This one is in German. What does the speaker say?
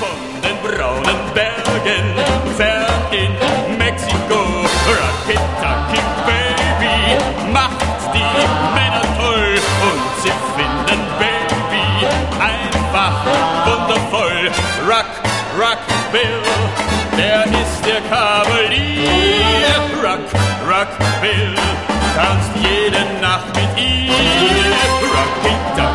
von den braunen Bergen, fern in Mexiko. Rocky-Taki Baby macht die Männer toll und sie finden Baby einfach wundervoll. Rock Bill, der ist der Kavalier. Rock Bill, tanzt jede Nacht mit ihr. Rocky-Taki